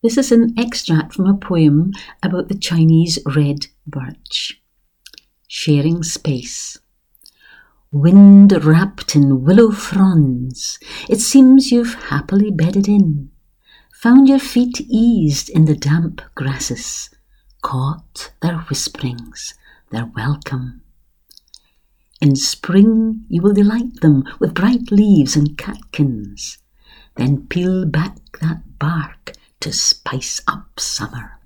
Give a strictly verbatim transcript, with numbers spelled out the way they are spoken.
This is an extract from a poem about the Chinese red birch. Sharing space. Wind wrapped in willow fronds, it seems you've happily bedded in, found your feet eased in the damp grasses, caught their whisperings, their welcome. In spring you will delight them with bright leaves and catkins, then peel back that bark to spice up summer.